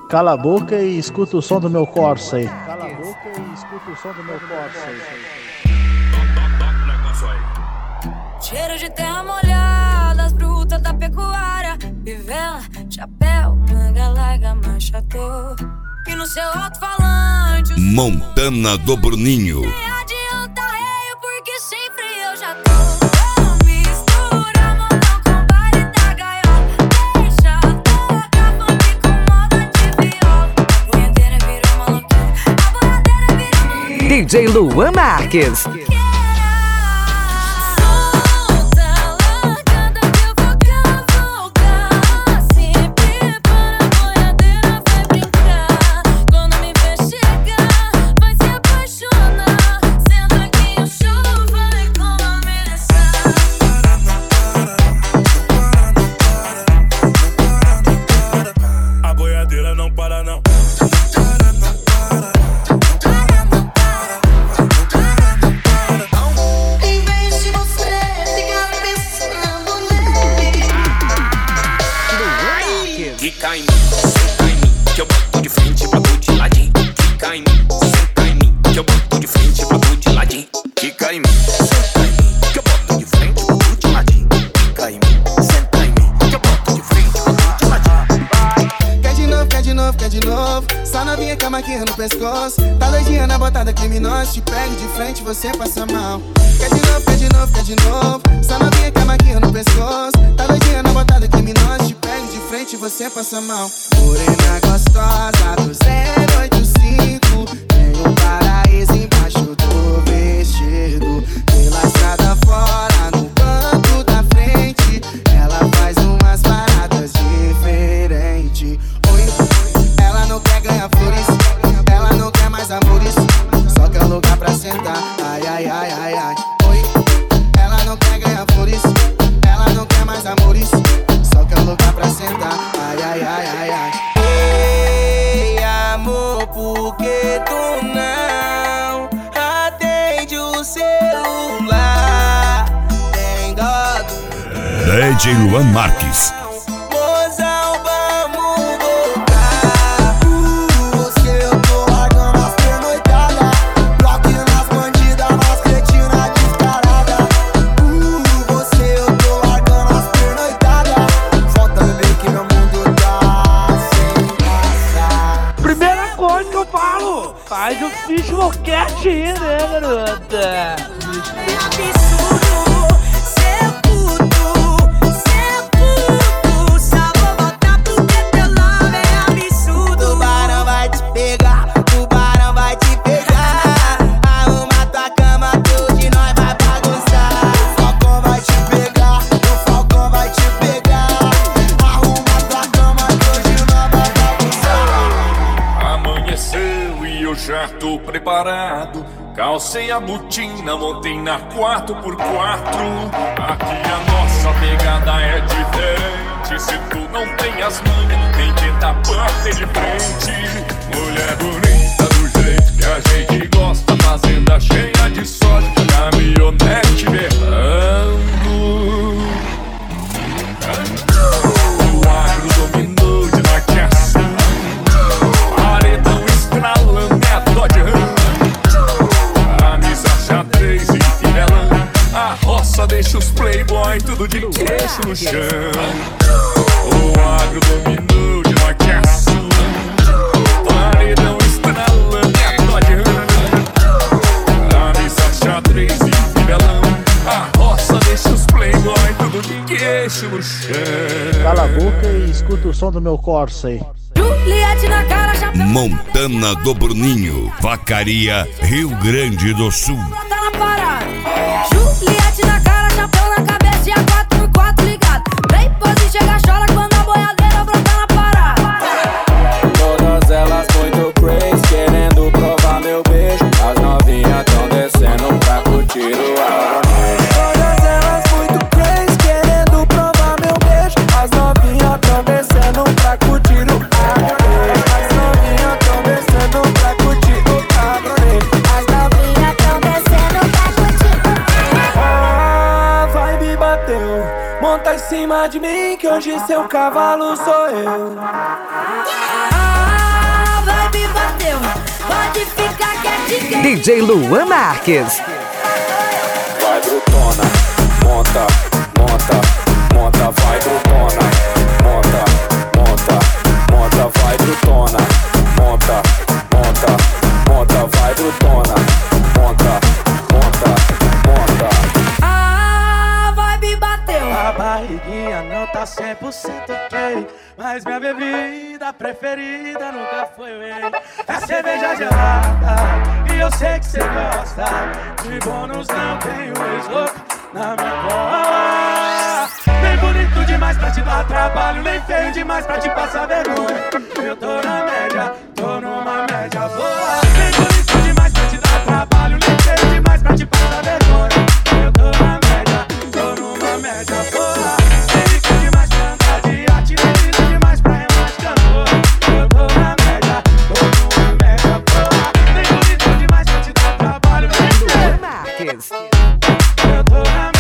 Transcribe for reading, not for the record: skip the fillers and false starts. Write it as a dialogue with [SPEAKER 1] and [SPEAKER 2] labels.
[SPEAKER 1] Cala a boca e escuta o som do meu Corsa aí. Cala a boca e escuta o som do meu Corsa aí.
[SPEAKER 2] Cheiro de terra molhada, as brutas da pecuária, pivela, chapéu, manga larga, manchador. E no seu alto-falante
[SPEAKER 3] Montana do Bruninho.
[SPEAKER 2] nem adianta reio, porque sempre eu já tô. Mistura montão com baile da gaiola, deixa tocar funk com moda de viola. A boiadeira virou maloqueira, a boiadeira virou maloqueira.
[SPEAKER 4] DJ Luan Marques.
[SPEAKER 5] Quica em mim, senta em mim, que eu boto de frente pra tu de ladinho. Quica em mim, senta em mim, que eu boto de frente pra tu de ladinho. Quica em mim, senta em mim, que eu boto de frente pra tu de ladinho. Quica em mim, senta em mim, que eu boto de frente pra tu de ladinho.
[SPEAKER 6] Quer de novo, quer de novo, quer de novo. Só novinha com a maquinha no pescoço. Tá doidinha na botada criminosa. Te pego de frente, você passa mal. Quer de novo, quer de novo, quer de novo. Só novinha com a maquinha no pescoço. Tá doidinha na botada criminosa. Te pego de frente, você passa mal. Morena gostosa do 085. Tem um paraíso embaixo do vestido. Pela estrada fora, no banco da frente. Ela faz umas paradas diferentes. Oi, ela não quer ganhar flores. Ela não quer mais amores. Só quer um lugar pra sentar. Ai, ai, ai, ai, ai. Oi, ela não quer ganhar flores. Ela não quer mais amores. Só quer um lugar pra sentar. Ai, ai, ai, ai, ai. Ei, amor, por que tu não atende o celular? Tem dó do
[SPEAKER 3] DJ Luan Marques.
[SPEAKER 6] mozão, vamos voltar. Você eu tô largando as pernoitadas. Bloque nas bandidas, nas cretinas descarada. Você eu tô largando as pernoitadas. Volta, bebê, que meu mundo tá sem passar.
[SPEAKER 7] Primeira coisa que eu falo, faz o ficha boquete aí, né, garota?
[SPEAKER 2] Absurdo, seu puto, só vou voltar porque teu nome é absurdo.
[SPEAKER 6] Tubarão vai te pegar, tubarão vai te pegar. Arruma tua cama, tudo de nós vai bagunçar. O falcão vai te pegar, o falcão vai te pegar. Arruma tua cama, tudo de nós vai bagunçar.
[SPEAKER 8] Amanheceu e eu já tô preparado. Calcei a botina, montei na 4x4. Aqui a nossa pegada é diferente. Se tu não tem as manhas, nem tenta bater de frente. Mulher bonita do jeito que a gente gosta, fazenda cheia de soja, caminhonete berrando. O agro dominou de marcação, paredão estralando, é a Dodge Ram. Camisa xadrez e fivelão, a roça deixa os playboy tudo de queixo no chão. O agro dominou de marcação, paredão estralando, é a Dodge Ram. Camisa xadrez e fivelão, a roça deixa os playboy tudo de queixo no chão.
[SPEAKER 1] Cala a boca e escuta o som do meu Corsa aí.
[SPEAKER 2] Juliette na cara, chapéu
[SPEAKER 3] Montana do Bruninho. Vacaria, Rio Grande do Sul.
[SPEAKER 2] tá na parada. Juliette na cara, chapéu na cabeça e a 4x4 ligado. Vem, pose, chega, chora quando a boiadeira brota na parada.
[SPEAKER 9] Todas elas muito crazy, querendo provar meu beijo. As novinhas tão descendo pra curtir o agronejo. Todas elas muito crazy, querendo provar meu beijo. As novinhas tão descendo pra curtir o agronejo. As novinhas tão descendo pra curtir o agronejo.
[SPEAKER 2] As novinhas tão descendo pra curtir.
[SPEAKER 9] A vibe bateu, monta em cima de mim que hoje seu cavalo sou eu.
[SPEAKER 2] pode ficar quietinho.
[SPEAKER 4] DJ Luan Marques.
[SPEAKER 9] Vai brutona, monta, monta, monta, vai brutona, monta, monta, monta, vai brutona, monta, monta, monta, vai brutona, monta, monta, monta.
[SPEAKER 2] A vibe bateu.
[SPEAKER 7] A barriguinha não tá 100% ok, mas minha bebida preferida nunca foi whey. É cerveja gelada e eu sei que cê gosta. De bônus não tenho ex-louco na minha cola. Nem bonito demais pra te dar trabalho, nem feio demais pra te passar vergonha. Eu tô na média, tô numa média boa. Nem bonito demais pra te dar trabalho, nem feio demais pra te passar vergonha. Eu tô na média, tô numa média boa. Nem rico demais pra andar de arte, nem lindo demais pra remar de cantor. Eu tô na média, tô numa média boa. Nem bonito demais pra te dar trabalho, nem feio.
[SPEAKER 4] Marques.
[SPEAKER 7] Eu tô na média.